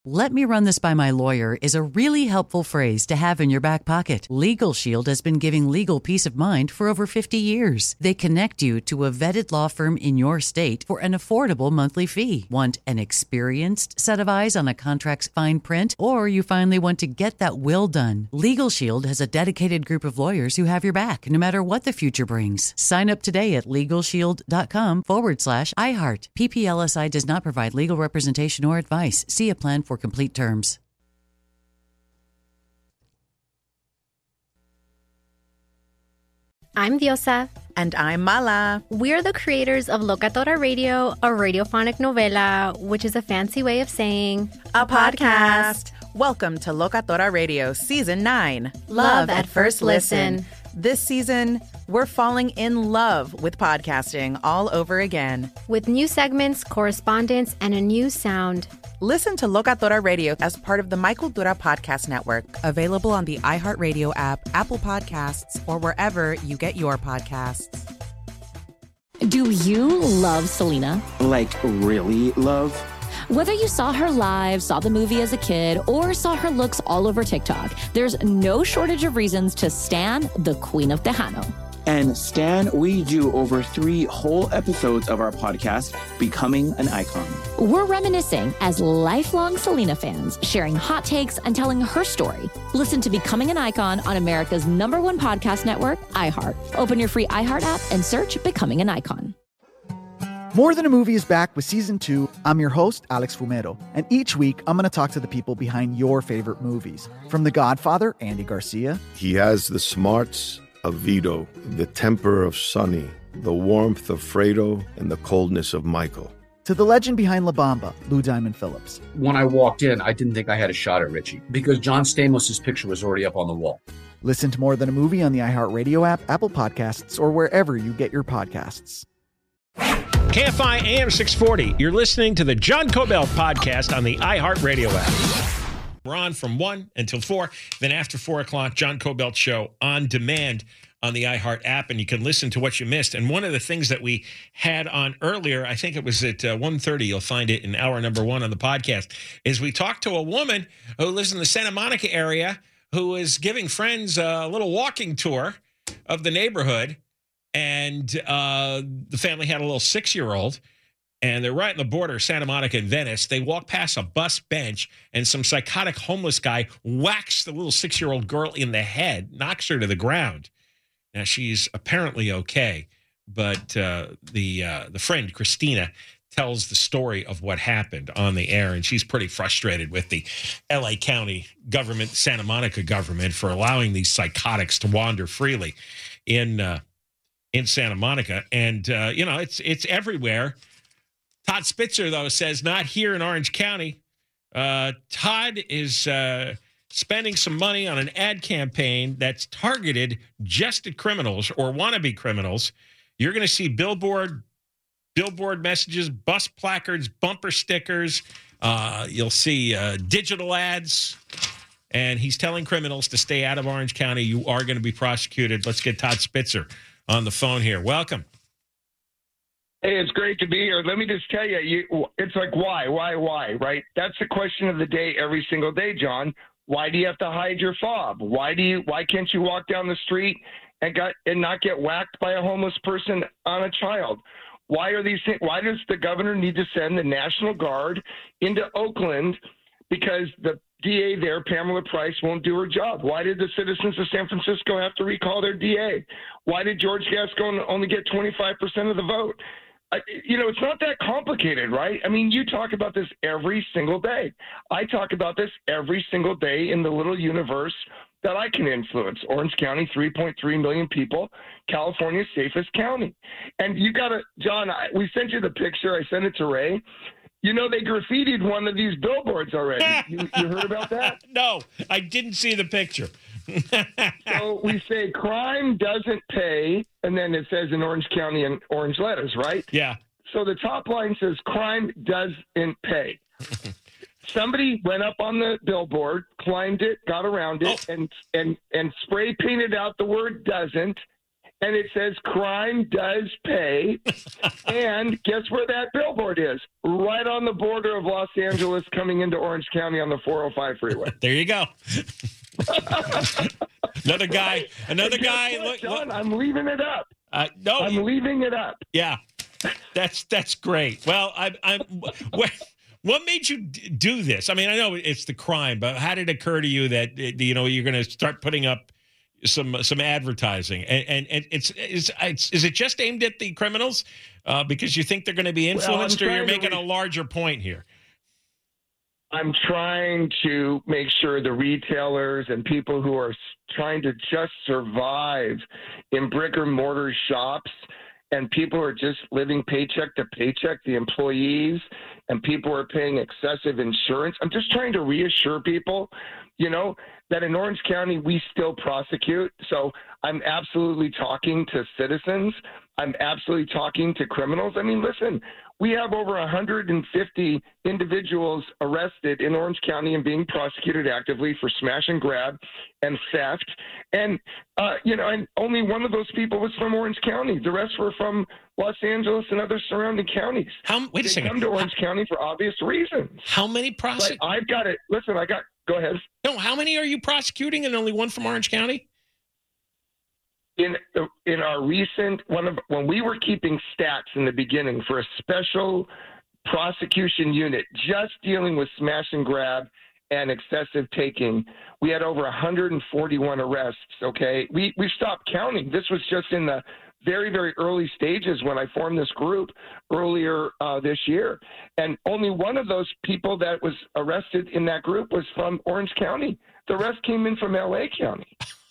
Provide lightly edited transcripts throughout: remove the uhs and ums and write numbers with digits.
"Let me run this by my lawyer" is a really helpful phrase to have in your back pocket. Legal Shield has been giving legal peace of mind for over 50 years. They connect you to a vetted law firm in your state for an affordable monthly fee. Want an experienced set of eyes on a contract's fine print? Or you finally want to get that will done? Legal Shield has a dedicated group of lawyers who have your back, no matter what the future brings. Sign up today at LegalShield.com/iHeart. PPLSI does not provide legal representation or advice. See a plan for complete terms. I'm Diosa. And I'm Mala. We're the creators of Locatora Radio, a radiophonic novela, which is a fancy way of saying a podcast. Welcome to Locatora Radio Season 9. Love at First Listen. This season, we're falling in love with podcasting all over again. With new segments, correspondence, and a new sound. Listen to Locatora Radio as part of the My Cultura Podcast Network, available on the iHeartRadio app, Apple Podcasts, or wherever you get your podcasts. Do you love Selena? Like, really love? Whether you saw her live, saw the movie as a kid, or saw her looks all over TikTok, there's no shortage of reasons to stan the Queen of Tejano. And Stan, we do over 3 whole episodes of our podcast, Becoming an Icon. We're reminiscing as lifelong Selena fans, sharing hot takes and telling her story. Listen to Becoming an Icon on America's #1 podcast network, iHeart. Open your free iHeart app and search Becoming an Icon. More Than a Movie is back with Season 2. I'm your host, Alex Fumero, and each week I'm going to talk to the people behind your favorite movies. From The Godfather, Andy Garcia. He has the smarts of Vito, the temper of Sonny, the warmth of Fredo, and the coldness of Michael. To the legend behind La Bamba, Lou Diamond Phillips. When I walked in, I didn't think I had a shot at Richie because John Stamos' picture was already up on the wall. Listen to More Than a Movie on the iHeartRadio app, Apple Podcasts, or wherever you get your podcasts. KFI AM 640. You're listening to the John Kobylt podcast on the iHeartRadio app. We're on from 1 until 4. Then after 4 o'clock, John Kobylt Show on demand on the iHeart app, and you can listen to what you missed. And one of the things that we had on earlier, I think it was at 1:30, you'll find it in hour number 1 on the podcast, is we talked to a woman who lives in the Santa Monica area who is giving friends a little walking tour of the neighborhood. And the family had a little 6-year-old. And they're right on the border of Santa Monica and Venice. They walk past a bus bench, and some psychotic homeless guy whacks the little 6-year-old girl in the head, knocks her to the ground. Now, she's apparently okay, but the friend, Christina, tells the story of what happened on the air, and she's pretty frustrated with the L.A. County government, Santa Monica government, for allowing these psychotics to wander freely in Santa Monica. And, it's everywhere. Todd Spitzer, though, says not here in Orange County. Todd is spending some money on an ad campaign that's targeted just at criminals or wannabe criminals. You're going to see billboard messages, bus placards, bumper stickers. You'll see digital ads. And he's telling criminals to stay out of Orange County. You are going to be prosecuted. Let's get Todd Spitzer on the phone here. Welcome. Hey, it's great to be here. Let me just tell you, it's like, why, right? That's the question of the day every single day, John. Why do you have to hide your fob? Why can't you walk down the street and not get whacked by a homeless person on a child? Why are these things? Why does the governor need to send the National Guard into Oakland because the DA there, Pamela Price, won't do her job? Why did the citizens of San Francisco have to recall their DA? Why did George Gascon only get 25% of the vote? It's not that complicated, right? I mean, you talk about this every single day. I talk about this every single day in the little universe that I can influence. Orange County, 3.3 million people, California's safest county. And you got to, John, we sent you the picture. I sent it to Ray. They graffitied one of these billboards already. You heard about that? No, I didn't see the picture. So we say crime doesn't pay, and then it says in Orange County in orange letters, right? Yeah. So the top line says crime doesn't pay. Somebody went up on the billboard, climbed it, got around it, and spray painted out the word doesn't, and it says crime does pay. And guess where that billboard is? Right on the border of Los Angeles coming into Orange County on the 405 freeway. There you go. Another guy. What, John, I'm leaving it up. No, I'm leaving it up. Yeah, that's great. Well, what made you do this? I mean, I know it's the crime, but how did it occur to you that you're going to start putting up some advertising? And is it just aimed at the criminals because you think they're going to be influenced, or you're making a larger point here? I'm trying to make sure the retailers and people who are trying to just survive in brick and mortar shops, and people are just living paycheck to paycheck, the employees, and people are paying excessive insurance. I'm just trying to reassure people, that in Orange County, we still prosecute. So I'm absolutely talking to citizens. I'm absolutely talking to criminals. I mean, listen, we have over 150 individuals arrested in Orange County and being prosecuted actively for smash and grab and theft. And, and only one of those people was from Orange County. The rest were from Los Angeles and other surrounding counties. Wait a second. They come to Orange County for obvious reasons. How many prosecutors? I've got it. Listen, go ahead. No, how many are you prosecuting and only one from Orange County? In our recent when we were keeping stats in the beginning for a special prosecution unit just dealing with smash and grab and excessive taking, we had over 141 arrests. Okay, we stopped counting. This was just in the very, very early stages when I formed this group earlier this year, and only one of those people that was arrested in that group was from Orange County. The rest came in from LA County.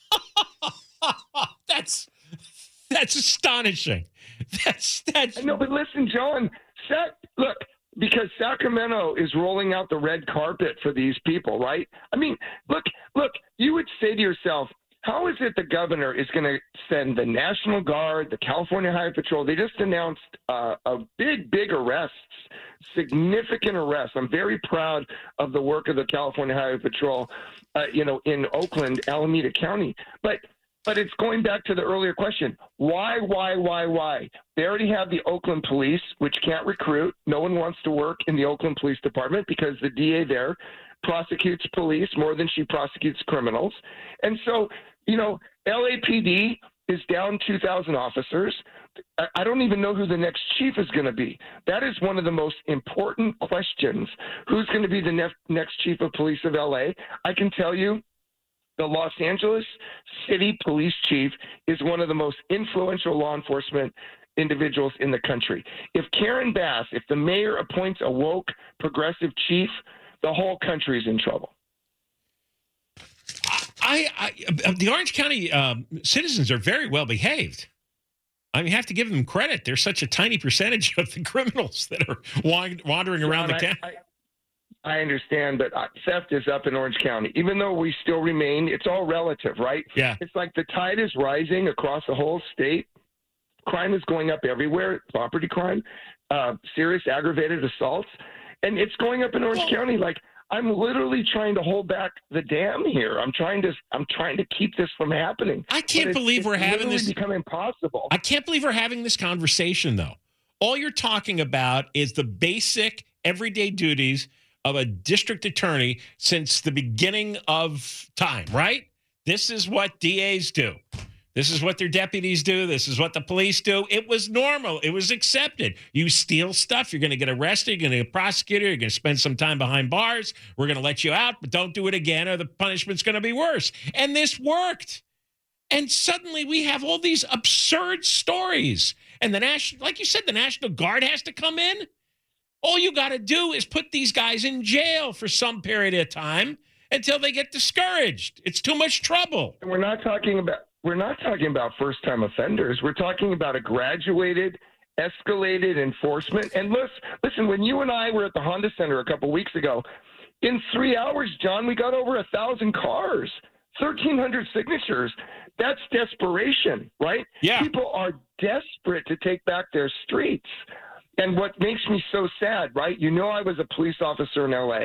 That's astonishing. That's. No, but listen, John. Look, because Sacramento is rolling out the red carpet for these people, right? I mean, look. You would say to yourself, how is it the governor is going to send the National Guard, the California Highway Patrol? They just announced a big arrests, significant arrests. I'm very proud of the work of the California Highway Patrol, in Oakland, Alameda County, But it's going back to the earlier question. Why? They already have the Oakland Police, which can't recruit. No one wants to work in the Oakland Police Department because the DA there prosecutes police more than she prosecutes criminals. And so, LAPD is down 2,000 officers. I don't even know who the next chief is going to be. That is one of the most important questions. Who's going to be the next chief of police of LA? I can tell you, the Los Angeles City Police Chief is one of the most influential law enforcement individuals in the country. If Karen Bass, if the mayor appoints a woke progressive chief, the whole country is in trouble. The Orange County citizens are very well behaved. I mean, you have to give them credit. They're such a tiny percentage of the criminals that are wandering around the county. I understand, but theft is up in Orange County. Even though we still remain, it's all relative, right? Yeah. It's like the tide is rising across the whole state. Crime is going up everywhere, property crime, serious aggravated assaults, and it's going up in Orange County. Like, I'm literally trying to hold back the dam here. I'm trying to keep this from happening. I can't believe we're having this. It's become impossible. I can't believe we're having this conversation, though. All you're talking about is the basic everyday duties of a district attorney since the beginning of time, right? This is what DAs do. This is what their deputies do. This is what the police do. It was normal. It was accepted. You steal stuff, you're going to get arrested, you're going to get prosecuted, you're going to spend some time behind bars. We're going to let you out, but don't do it again or the punishment's going to be worse. And this worked. And suddenly we have all these absurd stories. And like you said, the National Guard has to come in. All you got to do is put these guys in jail for some period of time until they get discouraged. It's too much trouble. And we're not talking about first-time offenders. We're talking about a graduated, escalated enforcement. And listen, when you and I were at the Honda Center a couple weeks ago, in 3 hours, John, we got over 1,000 cars, 1,300 signatures. That's desperation, right? Yeah. People are desperate to take back their streets. And what makes me so sad, right? I was a police officer in LA.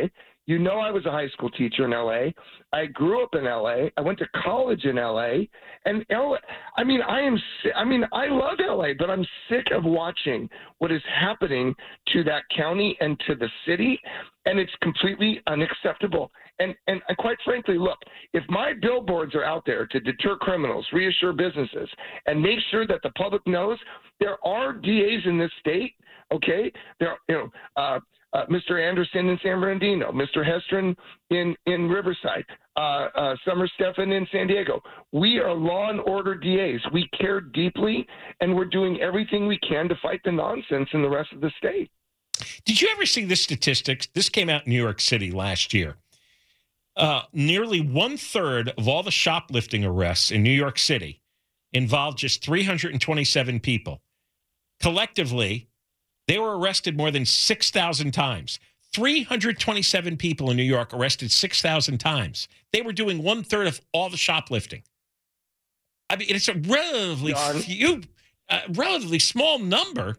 You know, I was a high school teacher in LA. I grew up in LA. I went to college in LA. And LA, I love LA, but I'm sick of watching what is happening to that county and to the city. And it's completely unacceptable. And quite frankly, look, if my billboards are out there to deter criminals, reassure businesses, and make sure that the public knows there are DAs in this state, okay? There, Mr. Anderson in San Bernardino, Mr. Hestron in Riverside, Summer Stephan in San Diego. We are law and order DAs. We care deeply, and we're doing everything we can to fight the nonsense in the rest of the state. Did you ever see the statistics? This came out in New York City last year. Nearly 1/3 of all the shoplifting arrests in New York City involved just 327 people. Collectively, they were arrested more than 6,000 times. 327 people in New York arrested 6,000 times. They were doing 1/3 of all the shoplifting. I mean, it's a relatively small number.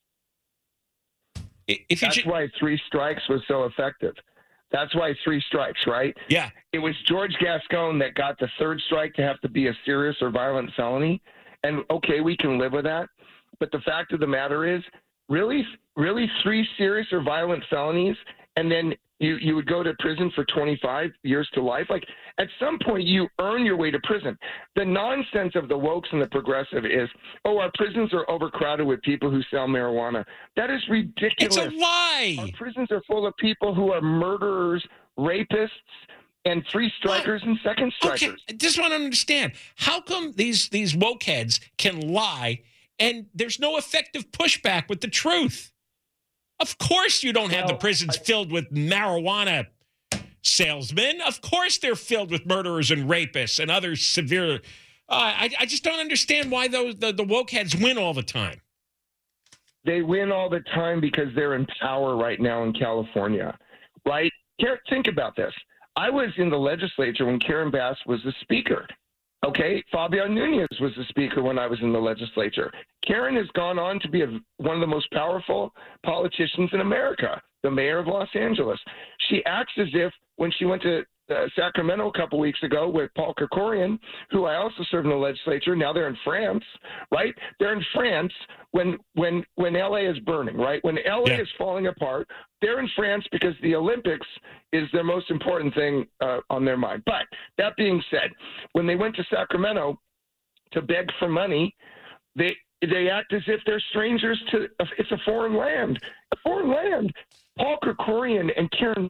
That's why 3 strikes was so effective. That's why 3 strikes, right? Yeah. It was George Gascon that got the 3rd strike to have to be a serious or violent felony. And, okay, we can live with that. But the fact of the matter is, really 3 serious or violent felonies, and then you would go to prison for 25 years to life. Like, at some point, you earn your way to prison. The nonsense of the wokes and the progressive is, oh, our prisons are overcrowded with people who sell marijuana. That is ridiculous. It's a lie. Our prisons are full of people who are murderers, rapists, and 3 strikers and 2nd strikers. Okay, I just want to understand. How come these woke heads can lie and there's no effective pushback with the truth? Of course you don't have the prisons filled with marijuana salesmen. Of course they're filled with murderers and rapists and other severe... I just don't understand why the woke heads win all the time. They win all the time because they're in power right now in California, right? Think about this. I was in the legislature when Karen Bass was the speaker. Okay, Fabian Nunez was the speaker when I was in the legislature. Karen has gone on to be one of the most powerful politicians in America, the mayor of Los Angeles. She acts as if when she went to Sacramento a couple weeks ago with Paul Kerkorian, who I also served in the legislature. Now they're in France, right? They're in France when LA is burning, right? When LA is falling apart, they're in France because the Olympics is their most important thing on their mind. But that being said, when they went to Sacramento to beg for money, they act as if they're strangers to it's a foreign land. A foreign land. Paul Kerkorian and Karen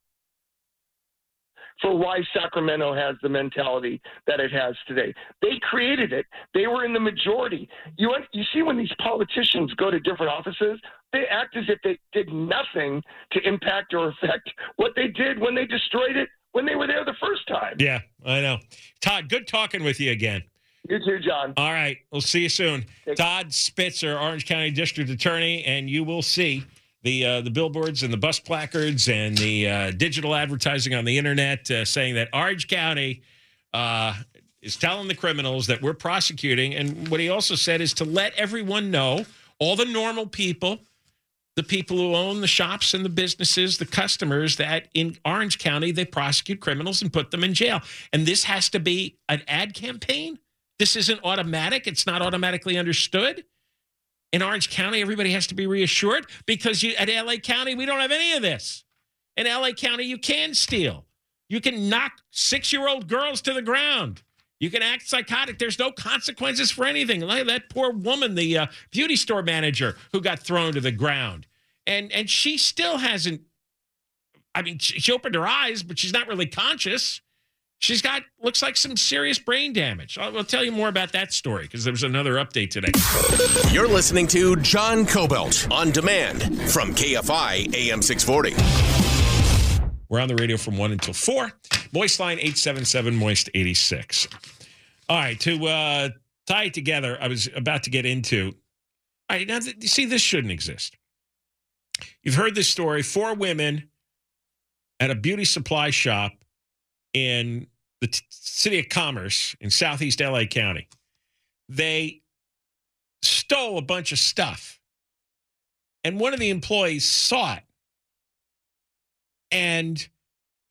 for why Sacramento has the mentality that it has today. They created it. They were in the majority. You see when these politicians go to different offices, they act as if they did nothing to impact or affect what they did when they destroyed it when they were there the first time. Yeah, I know. Todd, good talking with you again. You too, John. All right. We'll see you soon. Todd Spitzer, Orange County District Attorney, and you will see the billboards and the bus placards and the digital advertising on the internet saying that Orange County is telling the criminals that we're prosecuting. And what he also said is to let everyone know, all the normal people, the people who own the shops and the businesses, the customers, that in Orange County, they prosecute criminals and put them in jail. And this has to be an ad campaign. This isn't automatic. It's not automatically understood. In Orange County, everybody has to be reassured because at LA County, we don't have any of this. In LA County, you can steal. You can knock 6-year-old girls to the ground. You can act psychotic. There's no consequences for anything. Like that poor woman, the beauty store manager who got thrown to the ground. And she still hasn't, I mean, she opened her eyes, but she's not really conscious. She's got, looks like some serious brain damage. I'll tell you more about that story because there was another update today. You're listening to John Cobelt on demand from KFI AM 640. We're on the radio from 1 until 4. Moist line 877-MOIST-86. All right, to tie it together, I was about to get into. All right, now, you see, this shouldn't exist. You've heard this story. 4 women at a beauty supply shop in the city of Commerce in southeast LA County. They stole a bunch of stuff. And one of the employees saw it. And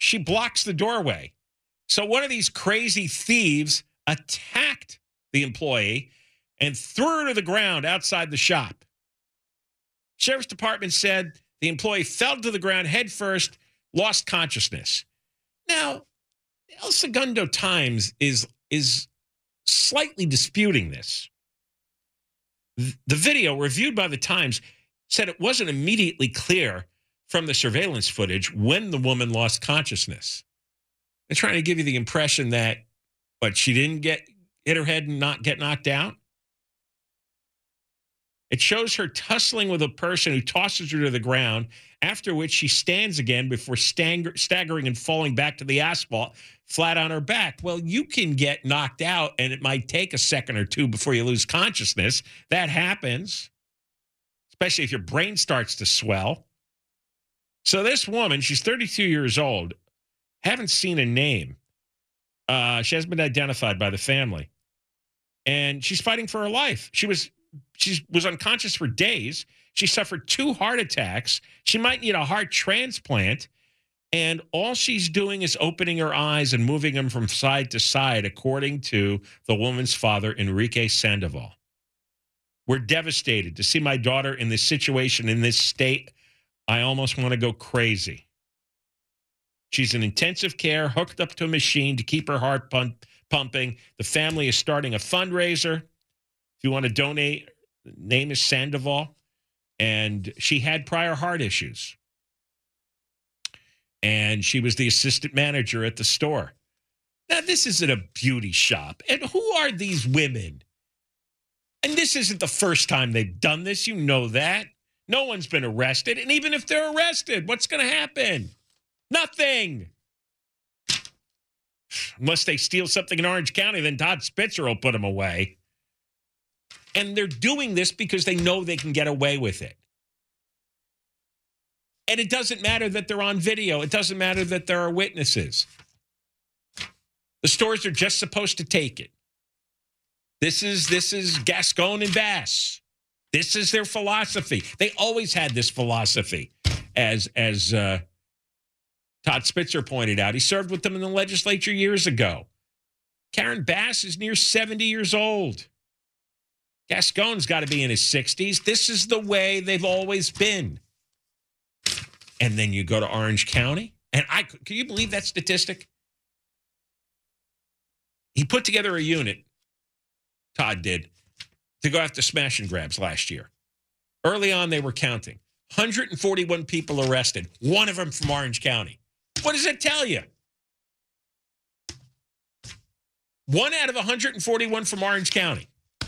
she blocks the doorway. So one of these crazy thieves attacked the employee and threw her to the ground outside the shop. Sheriff's Department said the employee fell to the ground head first, lost consciousness. Now, El Segundo Times is slightly disputing this. The video reviewed by the Times said it wasn't immediately clear from the surveillance footage when the woman lost consciousness. They're trying to give you the impression that, but she didn't hit her head and not get knocked out. It shows her tussling with a person who tosses her to the ground, after which she stands again before staggering and falling back to the asphalt, flat on her back. Well, you can get knocked out, and it might take a second or two before you lose consciousness. That happens, especially if your brain starts to swell. So this woman, she's 32 years old, haven't seen a name. She hasn't been identified by the family. And she's fighting for her life. She was unconscious for days. She suffered 2 heart attacks. She might need a heart transplant. And all she's doing is opening her eyes and moving them from side to side, according to the woman's father, Enrique Sandoval. We're devastated to see my daughter in this situation, in this state. I almost want to go crazy. She's in intensive care, hooked up to a machine to keep her heart pumping. The family is starting a fundraiser. If you want to donate, the name is Sandoval. And she had prior heart issues. And she was the assistant manager at the store. Now, this isn't a beauty shop. And who are these women? And this isn't the first time they've done this. You know that. No one's been arrested. And even if they're arrested, what's going to happen? Nothing. Unless they steal something in Orange County, then Todd Spitzer will put them away. And they're doing this because they know they can get away with it. And it doesn't matter that they're on video. It doesn't matter that there are witnesses. The stores are just supposed to take it. This is Gascon and Bass. This is their philosophy. They always had this philosophy, as Todd Spitzer pointed out. He served with them in the legislature years ago. Karen Bass is near 70 years old. Gascon's got to be in his 60s. This is the way they've always been. And then you go to Orange County. And can you believe that statistic? He put together a unit, Todd did, to go after smash and grabs last year. Early on, they were counting. 141 people arrested, one of them from Orange County. What does it tell you? 1 out of 141 from Orange County.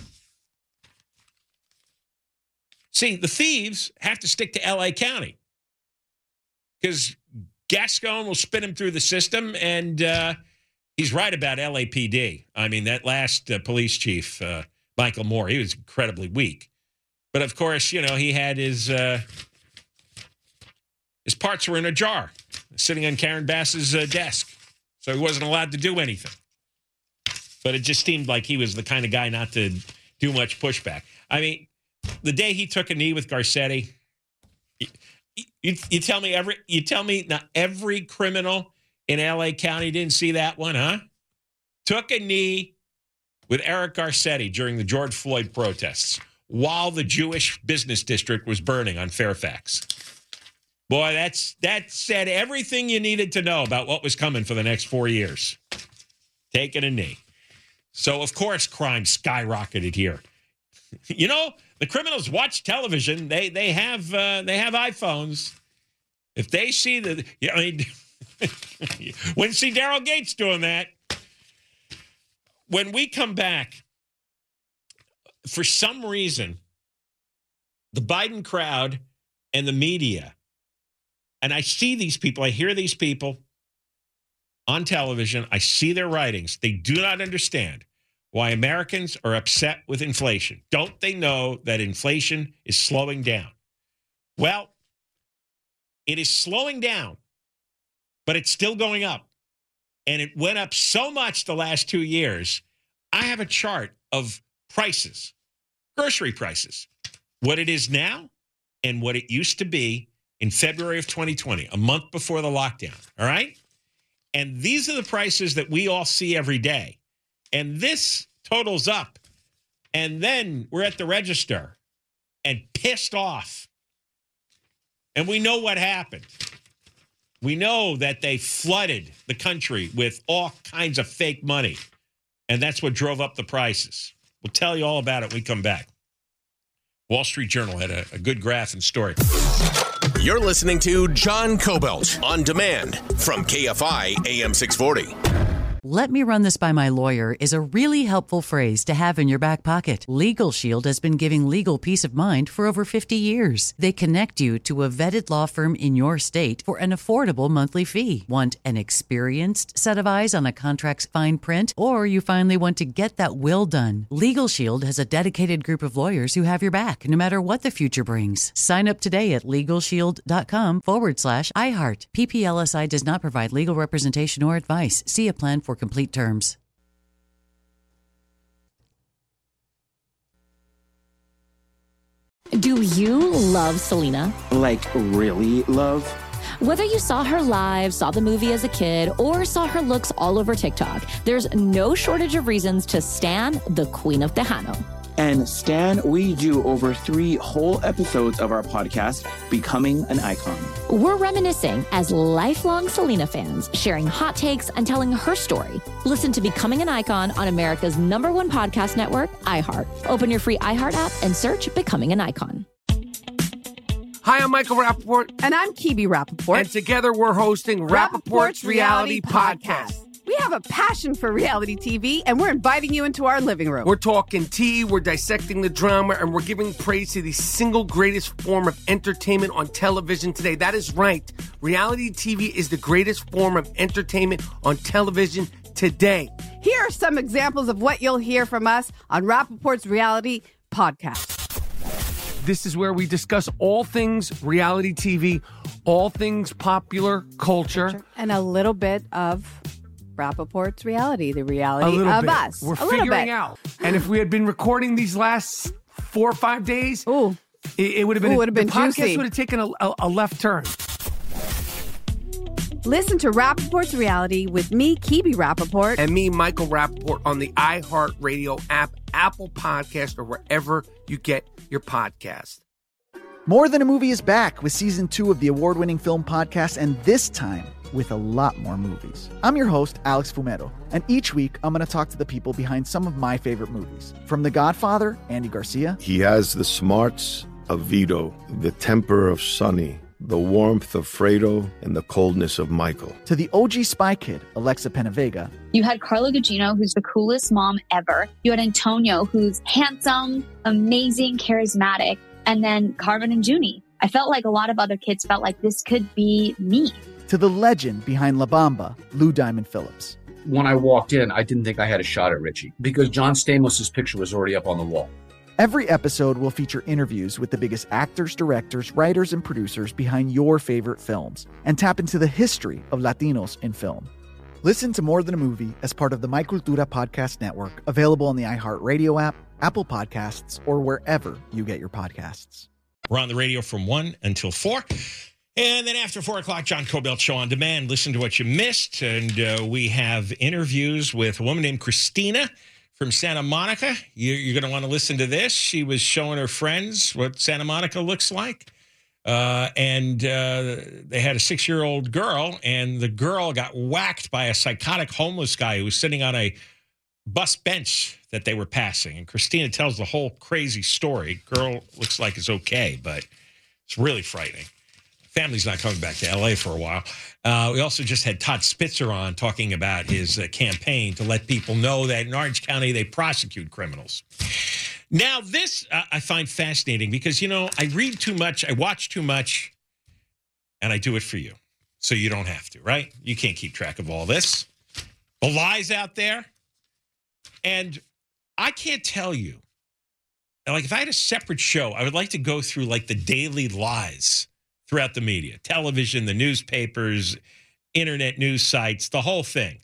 See, the thieves have to stick to L.A. County because Gascon will spin him through the system, and he's right about LAPD. I mean, that last police chief, Michael Moore, he was incredibly weak. But, of course, you know, he had his parts were in a jar sitting on Karen Bass's desk, so he wasn't allowed to do anything. But it just seemed like he was the kind of guy not to do much pushback. I mean, the day he took a knee with Garcetti, you tell me not every criminal in LA County didn't see that one, huh? Took a knee with Eric Garcetti during the George Floyd protests while the Jewish business district was burning on Fairfax. Boy, that said everything you needed to know about what was coming for the next 4 years. Taking a knee. So, of course, crime skyrocketed here. You know, the criminals watch television. They have iPhones. If they see wouldn't see Daryl Gates doing that. When we come back, for some reason, the Biden crowd and the media, and I see these people, I hear these people on television, I see their writings. They do not understand why Americans are upset with inflation. Don't they know that inflation is slowing down? Well, it is slowing down, but it's still going up. And it went up so much the last 2 years. I have a chart of prices, grocery prices, what it is now and what it used to be in February of 2020, a month before the lockdown. All right? And these are the prices that we all see every day. And this totals up. And then we're at the register and pissed off. And we know what happened. We know that they flooded the country with all kinds of fake money. And that's what drove up the prices. We'll tell you all about it when we come back. Wall Street Journal had a good graph and story. You're listening to John Cobelt on demand from KFI AM 640. Let me run this by my lawyer is a really helpful phrase to have in your back pocket. Legal Shield has been giving legal peace of mind for over 50 years. They connect you to a vetted law firm in your state for an affordable monthly fee. Want an experienced set of eyes on a contract's fine print? Or you finally want to get that will done? Legal Shield has a dedicated group of lawyers who have your back, no matter what the future brings. Sign up today at LegalShield.com/iHeart. PPLSI does not provide legal representation or advice. See a plan for complete terms. Do you love Selena? Like, really love? Whether you saw her live, saw the movie as a kid, or saw her looks all over TikTok, there's no shortage of reasons to stan the Queen of Tejano. And Stan, we do over 3 whole episodes of our podcast, Becoming an Icon. We're reminiscing as lifelong Selena fans, sharing hot takes and telling her story. Listen to Becoming an Icon on America's #1 podcast network, iHeart. Open your free iHeart app and search Becoming an Icon. Hi, I'm Michael Rappaport. And I'm Kibi Rappaport. And together we're hosting Rappaport's Reality Podcast. We have a passion for reality TV, and we're inviting you into our living room. We're talking tea, we're dissecting the drama, and we're giving praise to the single greatest form of entertainment on television today. That is right. Reality TV is the greatest form of entertainment on television today. Here are some examples of what you'll hear from us on Rappaport's Reality Podcast. This is where we discuss all things reality TV, all things popular culture. And a little bit of Rappaport's reality, the reality of bit. us. We're figuring out. And if we had been recording these last 4 or 5 days, it would have been, the podcast juicy. Would have taken a left turn. Listen to Rappaport's Reality with me, Kibi Rappaport. And me, Michael Rappaport, on the iHeartRadio app, Apple Podcast, or wherever you get your podcast. More Than a Movie is back with season 2 of the award-winning film podcast, and this time with a lot more movies. I'm your host, Alex Fumero, and each week I'm going to talk to the people behind some of my favorite movies. From The Godfather, Andy Garcia. He has the smarts of Vito, the temper of Sonny, the warmth of Fredo, and the coldness of Michael. To the OG Spy Kid, Alexa Penavega. You had Carla Gugino, who's the coolest mom ever. You had Antonio, who's handsome, amazing, charismatic. And then Carmen and Junie. I felt like a lot of other kids felt like this could be me. To the legend behind La Bamba, Lou Diamond Phillips. When I walked in, I didn't think I had a shot at Richie because John Stamos' picture was already up on the wall. Every episode will feature interviews with the biggest actors, directors, writers, and producers behind your favorite films and tap into the history of Latinos in film. Listen to More Than a Movie as part of the My Cultura Podcast Network, available on the iHeartRadio app, Apple Podcasts, or wherever you get your podcasts. We're on the radio from 1 until 4. And then after 4 o'clock, John Cobelt Show on Demand. Listen to what you missed. And we have interviews with a woman named Christina from Santa Monica. You're going to want to listen to this. She was showing her friends what Santa Monica looks like. And they had a 6-year-old girl, and the girl got whacked by a psychotic homeless guy who was sitting on a bus bench that they were passing. And Christina tells the whole crazy story. Girl looks like it's okay, but it's really frightening. Family's not coming back to L.A. for a while. We also just had Todd Spitzer on talking about his campaign to let people know that in Orange County they prosecute criminals. Now, this I find fascinating because, you know, I read too much, I watch too much, and I do it for you. So you don't have to, right? You can't keep track of all this. The lies out there. And I can't tell you. Like, if I had a separate show, I would like to go through, like, the daily lies throughout the media, television, the newspapers, internet news sites, the whole thing.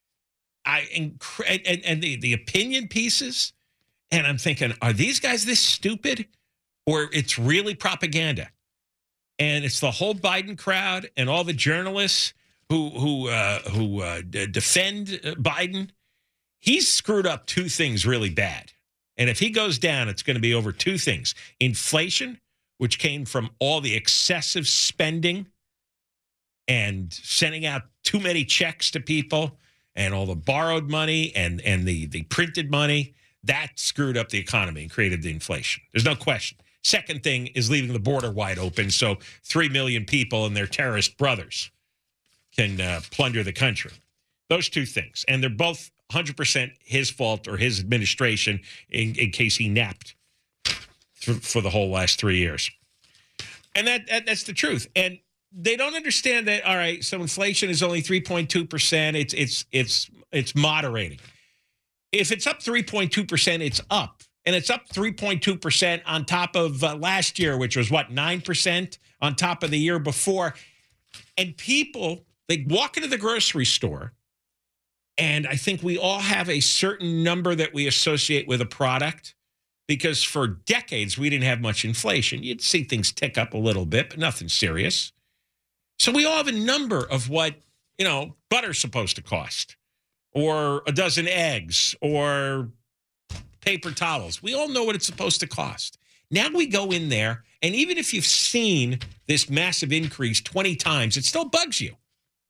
And the opinion pieces. And I'm thinking, are these guys this stupid? Or it's really propaganda? And it's the whole Biden crowd and all the journalists who defend Biden, he's screwed up two things really bad. And if he goes down, it's going to be over two things. Inflation, which came from all the excessive spending and sending out too many checks to people and all the borrowed money and the printed money, that screwed up the economy and created the inflation. There's no question. Second thing is leaving the border wide open so 3 million people and their terrorist brothers can plunder the country. Those two things. And they're both 100% his fault or his administration in case he napped for the whole last 3 years. And that's the truth. And they don't understand that, all right, so inflation is only 3.2%. It's moderating. If it's up 3.2%, it's up. And it's up 3.2% on top of last year, which was, 9% on top of the year before. And people, they walk into the grocery store, and I think we all have a certain number that we associate with a product because for decades we didn't have much inflation. You'd see things tick up a little bit, but nothing serious. So we all have a number of what, butter's supposed to cost, or a dozen eggs, or paper towels. We all know what it's supposed to cost. Now we go in there, and even if you've seen this massive increase 20 times, it still bugs you.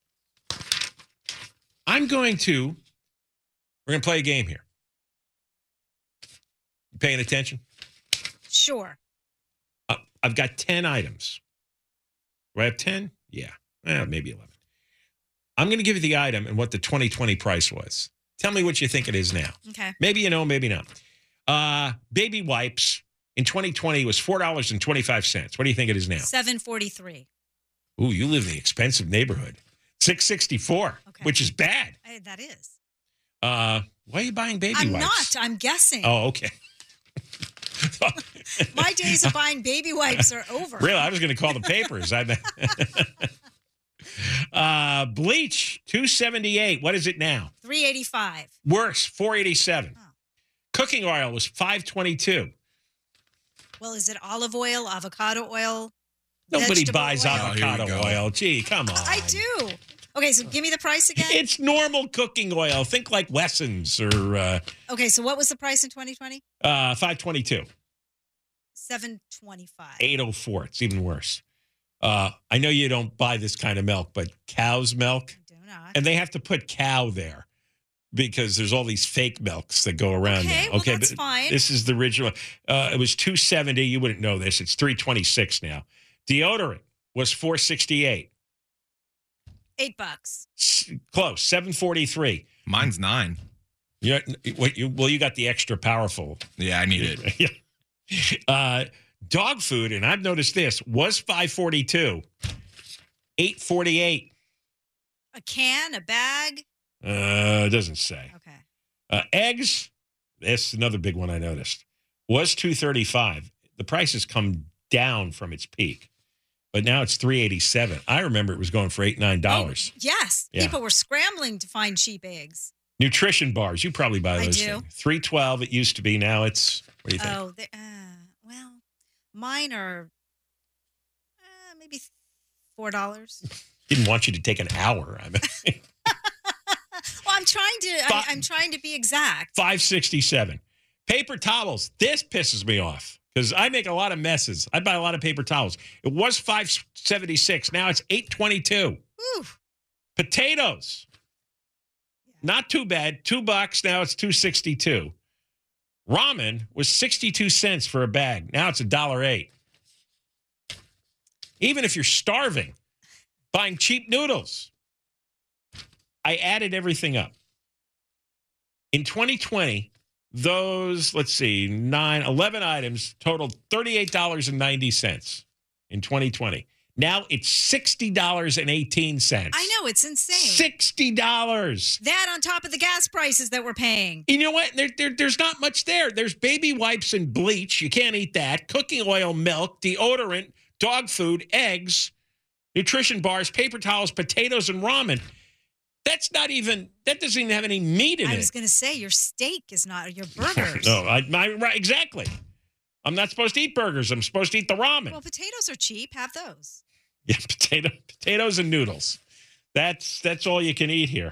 We're going to play a game here. You paying attention? Sure. I've got 10 items. Do I have 10? Yeah. Maybe 11. I'm going to give you the item and what the 2020 price was. Tell me what you think it is now. Okay. Maybe you know, maybe not. Baby wipes in 2020 was $4.25. What do you think it is now? $7.43. Ooh, you live in the expensive neighborhood. $6.64, which is bad. That is. Why are you buying baby I'm wipes? not. I'm guessing. Oh, okay. My days of buying baby wipes are over. Really? I was going to call the papers. Bleach, $2.78. What is it now? $3.85. Worse, $4.87. Oh. Cooking oil was $5.22. Well, is it olive oil, avocado oil? Nobody buys oil? avocado oil. Gee, come on. I do. Okay, so give me the price again. It's normal cooking oil. Think like Wesson's or... okay, so what was the price in 2020? $5.22. $7.25. $8.04. It's even worse. I know you don't buy this kind of milk, but cow's milk. I do not. And they have to put cow there because there's all these fake milks that go around now. Well, that's fine. This is the original. It was $2.70. You wouldn't know this. It's $3.26 now. Deodorant was $4.68. $8. Close. $7.43. Mine's $9. You got the extra powerful. Yeah, I need it. Dog food, and I've noticed this, was $5.42. $8.48. A can, a bag? It doesn't say. Okay. Eggs, this is another big one I noticed, was $2.35. The price has come down from its peak, but now it's $3.87. I remember it was going for $8, $9. Oh, yes. Yeah. People were scrambling to find cheap eggs. Nutrition bars, you probably buy those. I do. Things. $3.12 it used to be. Now it's, what do you think? Oh, well, mine are maybe $4. Didn't want you to take an hour. I mean. Well, I'm trying to be exact. $5.67. Paper towels. This pisses me off because I make a lot of messes. I buy a lot of paper towels. It was $5.76. Now it's $8.22. Ooh. Potatoes. Not too bad. $2. Now it's $2.62. Ramen was 62 cents for a bag. Now it's $1.08. Even if you're starving, buying cheap noodles. I added everything up. In 2020, those, 11 items totaled $38.90 in 2020. Now it's $60.18. I know, it's insane. $60. That on top of the gas prices that we're paying. You know what? There's not much there. There's baby wipes and bleach. You can't eat that. Cooking oil, milk, deodorant, dog food, eggs, nutrition bars, paper towels, potatoes, and ramen. That doesn't even have any meat in it. I was going to say, your steak is not, your burgers. No, right, exactly. I'm not supposed to eat burgers. I'm supposed to eat the ramen. Well, potatoes are cheap. Have those. Yeah, potatoes and noodles. That's all you can eat here.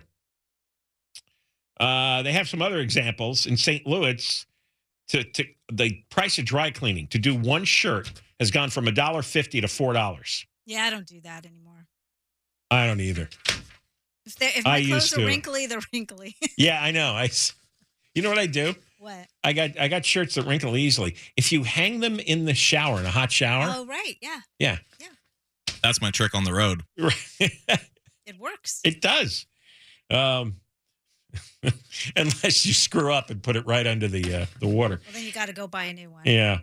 They have some other examples in St. Louis. To the price of dry cleaning to do one shirt has gone from $1.50 to $4. Yeah, I don't do that anymore. I don't either. If my clothes are wrinkly, they're wrinkly. Yeah, I know. You know what I do? What? I got shirts that wrinkle easily. If you hang them in the shower, in a hot shower. Oh, right. Yeah. Yeah. That's my trick on the road. It works. It does. Unless you screw up and put it right under the water. Well, then you got to go buy a new one. Yeah.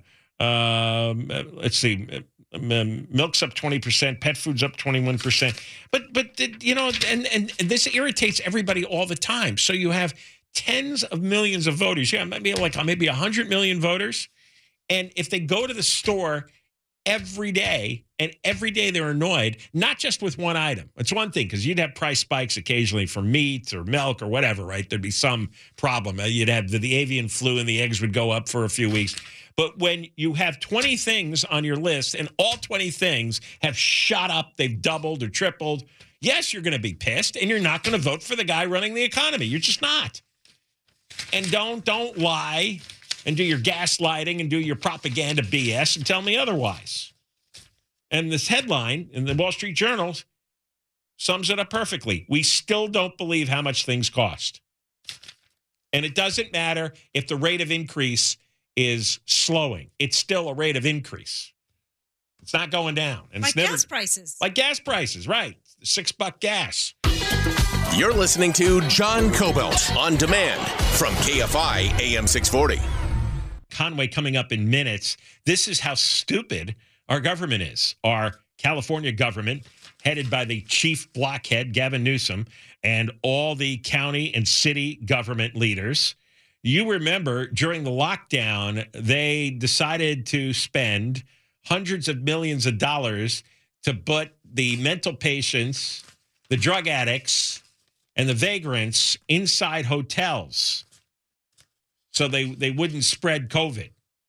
Let's see. Milk's up 20%. Pet food's up 21%. But you know, and this irritates everybody all the time. So you have tens of millions of voters. Yeah, maybe 100 million voters. And if they go to the store every day, and every day they're annoyed, not just with one item. It's one thing, because you'd have price spikes occasionally for meat or milk or whatever, right? There'd be some problem. You'd have the avian flu and the eggs would go up for a few weeks. But when you have 20 things on your list and all 20 things have shot up, they've doubled or tripled, yes, you're going to be pissed, and you're not going to vote for the guy running the economy. You're just not. And don't lie and do your gaslighting and do your propaganda BS and tell me otherwise. And this headline in the Wall Street Journal sums it up perfectly. We still don't believe how much things cost. And it doesn't matter if the rate of increase is slowing. It's still a rate of increase. It's not going down. And like gas prices. Like gas prices, right. $6 gas. You're listening to John Cobelt on demand from KFI AM 640. Conway coming up in minutes. This is how stupid our government is. Our California government, headed by the chief blockhead, Gavin Newsom, and all the county and city government leaders. You remember during the lockdown, they decided to spend hundreds of millions of dollars to put the mental patients, the drug addicts, and the vagrants inside hotels so they wouldn't spread COVID.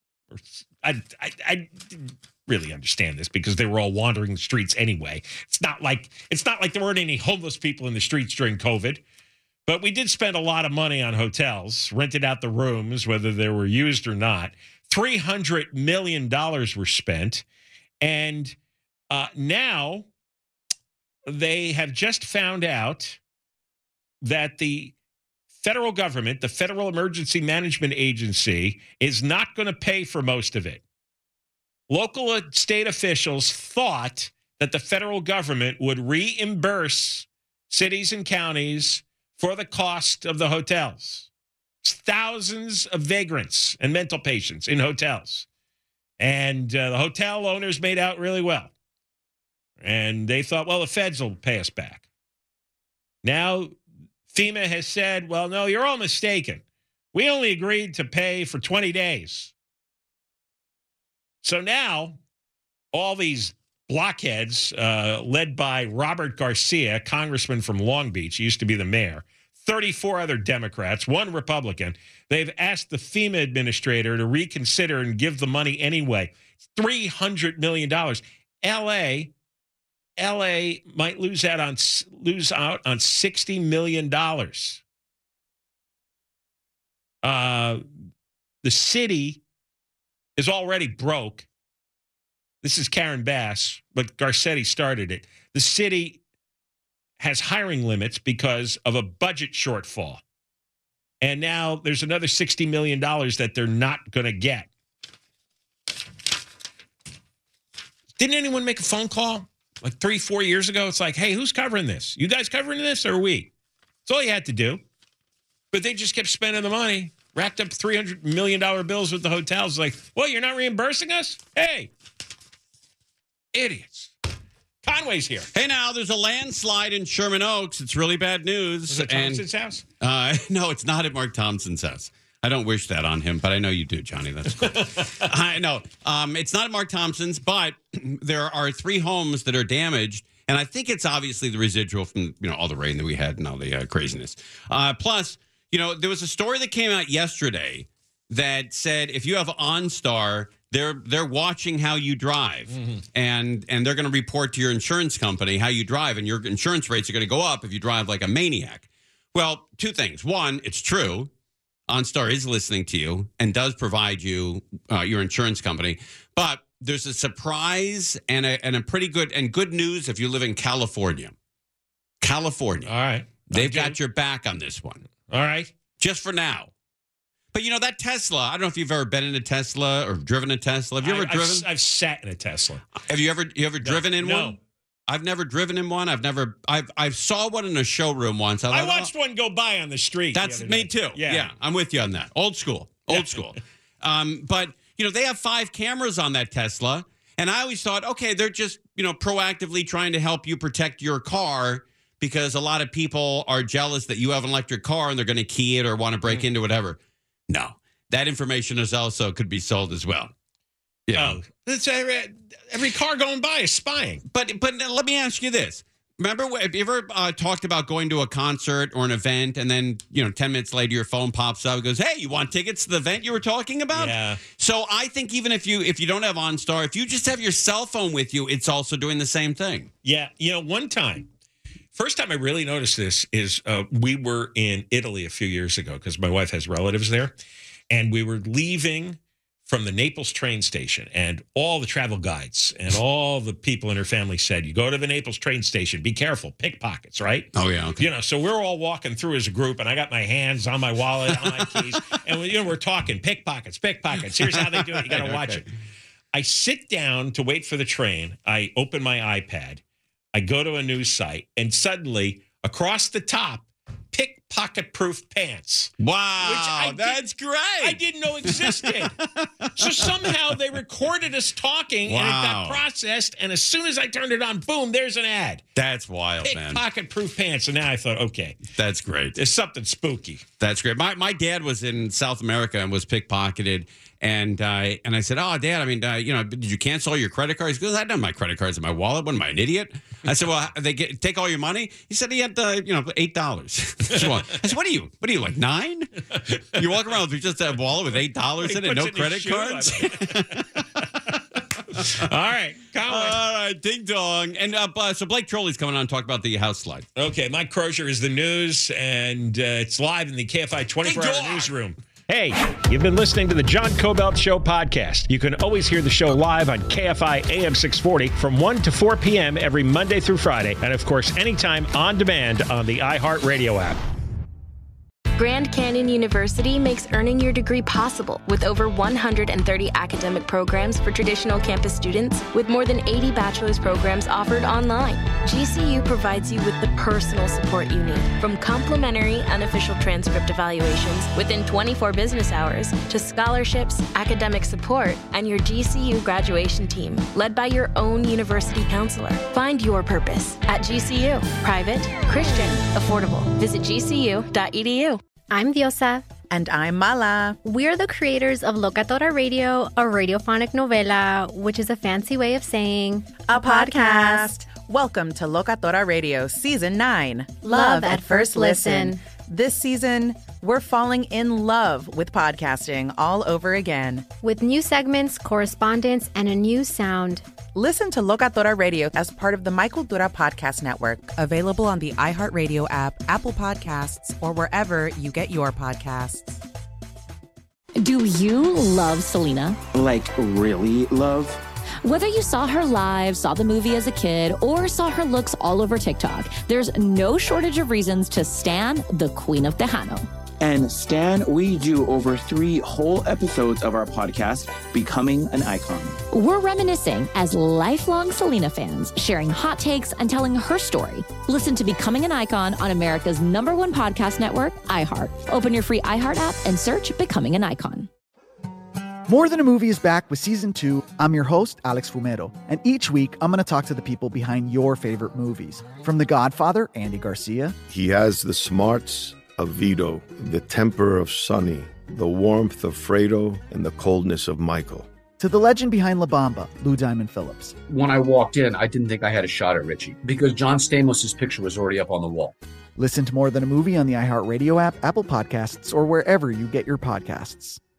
I didn't really understand this because they were all wandering the streets anyway. It's not like there weren't any homeless people in the streets during COVID. But we did spend a lot of money on hotels, rented out the rooms, whether they were used or not. $300 million were spent. And now they have just found out that the federal government, the Federal Emergency Management Agency, is not going to pay for most of it. Local state officials thought that the federal government would reimburse cities and counties for the cost of the hotels. Thousands of vagrants and mental patients in hotels. And the hotel owners made out really well. And they thought, well, the feds will pay us back. Now, FEMA has said, well, no, you're all mistaken. We only agreed to pay for 20 days. So now, all these blockheads, led by Robert Garcia, congressman from Long Beach, he used to be the mayor, 34 other Democrats, one Republican, they've asked the FEMA administrator to reconsider and give the money anyway. $300 million. LA might lose out on $60 million. The city is already broke. This is Karen Bass, but Garcetti started it. The city has hiring limits because of a budget shortfall. And now there's another $60 million that they're not going to get. Didn't anyone make a phone call like 3-4 years ago? It's like, hey, who's covering this? You guys covering this or we? That's all you had to do. But they just kept spending the money, racked up $300 million bills with the hotels. Like, well, you're not reimbursing us? Hey, idiots. Conway's here. Hey, now, there's a landslide in Sherman Oaks. It's really bad news. Is it Thompson's house? No, it's not at Mark Thompson's house. I don't wish that on him, but I know you do, Johnny. That's cool. I know. It's not at Mark Thompson's, but there are 3 homes that are damaged, and I think it's obviously the residual from all the rain that we had and all the craziness. Plus, there was a story that came out yesterday that said if you have OnStar, They're watching how you drive, and they're going to report to your insurance company how you drive, and your insurance rates are going to go up if you drive like a maniac. Well, two things. One, it's true. OnStar is listening to you and does provide you your insurance company, but there's a surprise and a pretty good news if you live in California. California. All right. They've got your back on this one. All right. Just for now. But that Tesla, I don't know if you've ever been in a Tesla or driven a Tesla. Have you ever driven? I've sat in a Tesla. Have you ever driven in one? I've never driven in one. I saw one in a showroom once. I watched one go by on the street. That's me too. Yeah, I'm with you on that. Old school. But they have 5 cameras on that Tesla, and I always thought, okay, they're just proactively trying to help you protect your car because a lot of people are jealous that you have an electric car and they're going to key it or want to break into whatever. No, that information is also could be sold as well. Yeah, it's every car going by is spying. But let me ask you this: remember, have you ever talked about going to a concert or an event, and then 10 minutes later your phone pops up and goes, "Hey, you want tickets to the event you were talking about?" Yeah. So I think even if you don't have OnStar, if you just have your cell phone with you, it's also doing the same thing. Yeah, first time I really noticed this is we were in Italy a few years ago because my wife has relatives there, and we were leaving from the Naples train station, and all the travel guides and all the people in her family said, you go to the Naples train station, be careful, pickpockets, right? Oh, yeah. Okay. So we're all walking through as a group, and I got my hands on my wallet, on my keys, and we're talking pickpockets. Here's how they do it. You got to watch it. I sit down to wait for the train. I open my iPad. I go to a news site, and suddenly, across the top, pickpocket-proof pants. Wow, that's great. I didn't know existed. So somehow they recorded us talking, and it got processed, and as soon as I turned it on, boom, there's an ad. That's wild, man. Pickpocket-proof pants. And now I thought, okay. That's great. There's something spooky. That's great. My dad was in South America and was pickpocketed. And I said, "Oh, Dad, did you cancel all your credit cards?" He goes, "I don't have my credit cards in my wallet. What am I, an idiot?" I said, "Well, they take all your money?" He said he had, $8. I said, "What are you, like 9? You walk around with just a wallet with $8 in it, no credit cards?" All right, Colin. All right, ding dong. And so Blake Trolley's coming on and talk about the house slide. Okay, Mike Crozier is the news, and it's live in the KFI 24-hour newsroom. Hey, you've been listening to the John Cobelt Show podcast. You can always hear the show live on KFI AM 640 from 1 to 4 p.m. every Monday through Friday. And, of course, anytime on demand on the iHeartRadio app. Grand Canyon University makes earning your degree possible with over 130 academic programs for traditional campus students with more than 80 bachelor's programs offered online. GCU provides you with the personal support you need, from complimentary unofficial transcript evaluations within 24 business hours to scholarships, academic support, and your GCU graduation team, led by your own university counselor. Find your purpose at GCU. Private, Christian, affordable. Visit gcu.edu. I'm Diosa. And I'm Mala. We're the creators of Locatora Radio, a radiophonic novela, which is a fancy way of saying a podcast. Welcome to Locatora Radio Season 9. Love at First Listen. This season, we're falling in love with podcasting all over again. With new segments, correspondence, and a new sound. Listen to Locatora Radio as part of the Michael Dura Podcast Network, available on the iHeartRadio app, Apple Podcasts, or wherever you get your podcasts. Do you love Selena? Like, really love? Whether you saw her live, saw the movie as a kid, or saw her looks all over TikTok, there's no shortage of reasons to stan the Queen of Tejano. And Stan, we do over 3 whole episodes of our podcast, Becoming an Icon. We're reminiscing as lifelong Selena fans, sharing hot takes and telling her story. Listen to Becoming an Icon on America's #1 podcast network, iHeart. Open your free iHeart app and search Becoming an Icon. More Than a Movie is back with Season 2. I'm your host, Alex Fumero. And each week, I'm going to talk to the people behind your favorite movies. From The Godfather, Andy Garcia. He has the smarts of Vito, the temper of Sonny, the warmth of Fredo, and the coldness of Michael. To the legend behind La Bamba, Lou Diamond Phillips. When I walked in, I didn't think I had a shot at Richie because John Stamos' picture was already up on the wall. Listen to More Than a Movie on the iHeartRadio app, Apple Podcasts, or wherever you get your podcasts.